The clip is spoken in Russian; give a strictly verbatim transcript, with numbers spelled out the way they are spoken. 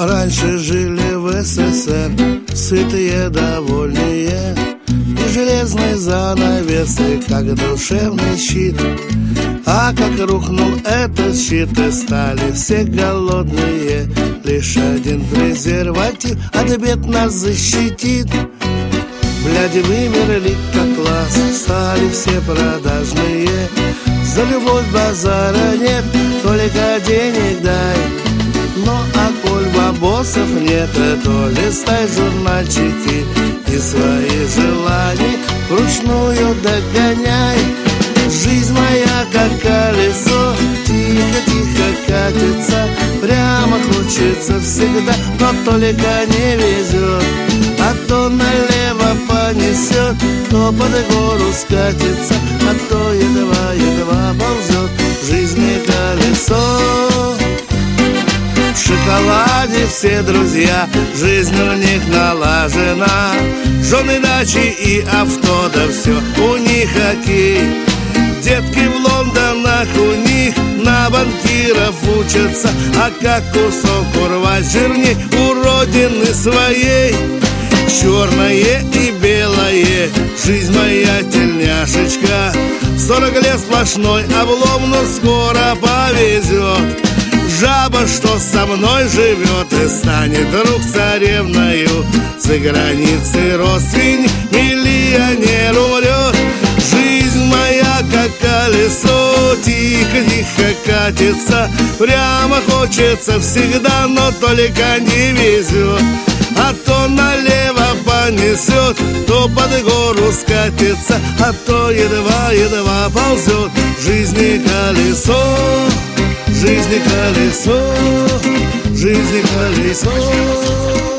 раньше жили в СССР сытые, довольные, и железные занавесы, как душевный щит. А как рухнул этот щит, и стали все голодные, лишь один презерватив от бед нас защитит. Бляди вымерли как класс, стали все продажные. За любовь базара нет, только денег дай. Но а коль бабосов нет, то листай журнальчики и свои желания вручную догоняй. Жизнь моя как колесо, тихо-тихо катится, прямо хочется всегда, но только не везет. А то налево понесет, то под гору скатится, а то едва-едва ползет в жизни колесо. В шоколаде все друзья, жизнь у них налажена, жены, дачи и авто, да все у них окей. Детки в Лондонах у них на банкиров учатся, а как кусок урвать жирней у родины своей. Черное и белое, жизнь моя тельняшечка, сорок лет сплошной облом, но скоро повезет. Жаба, что со мной живет и станет вдруг царевною, за границей родственник миллионер умрет. Жизнь моя как колесо, тихо-тихо катится, прямо хочется всегда, но только не везет. А то налево понесет, то под гору скатится, а то едва-едва ползет в жизни колесо. Жизни колесо, жизни колесо.